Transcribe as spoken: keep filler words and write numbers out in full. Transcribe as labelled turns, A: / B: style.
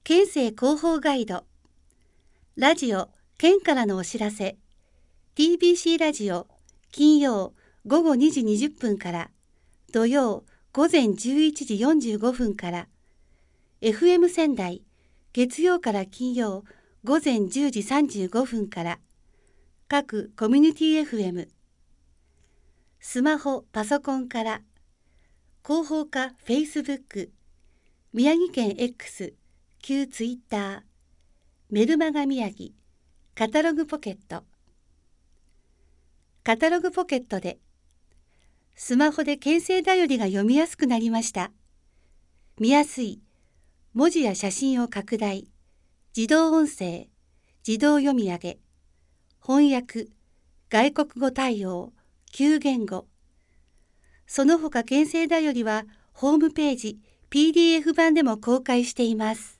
A: 県政広報ガイド、ラジオ県からのお知らせ、 ティービーシー ラジオ金曜午後にじにじゅっぷんから土曜午前じゅういちじよんじゅうごふんから、 エフエム 仙台月曜から金曜午前じゅうじさんじゅうごふんから、各コミュニティ エフエム、スマホパソコンから広報課 Facebook、 宮城県 X、 旧 Twitter、 メルマガ宮城、カタログポケット、カタログポケットでスマホで県政だよりが読みやすくなりました。見やすい、文字や写真を拡大、自動音声、自動読み上げ、翻訳、外国語対応、きゅう言語。その他県政だよりはホームページ ピーディーエフ 版でも公開しています。